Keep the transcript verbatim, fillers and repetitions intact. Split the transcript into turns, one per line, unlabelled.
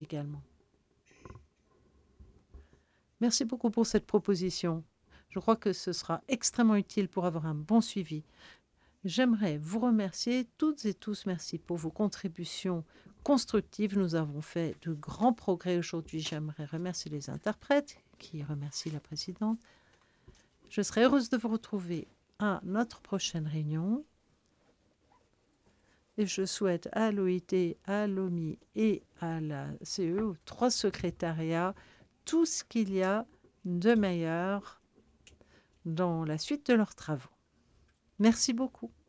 également. Merci beaucoup pour cette proposition. Je crois que ce sera extrêmement utile pour avoir un bon suivi. J'aimerais vous remercier toutes et tous. Merci pour vos contributions constructives. Nous avons fait de grands progrès aujourd'hui. J'aimerais remercier les interprètes qui remercient la présidente. Je serai heureuse de vous retrouver à notre prochaine réunion. Et je souhaite à l'O I T, à l'O M I et à la C E, aux trois secrétariats, tout ce qu'il y a de meilleur dans la suite de leurs travaux. Merci beaucoup.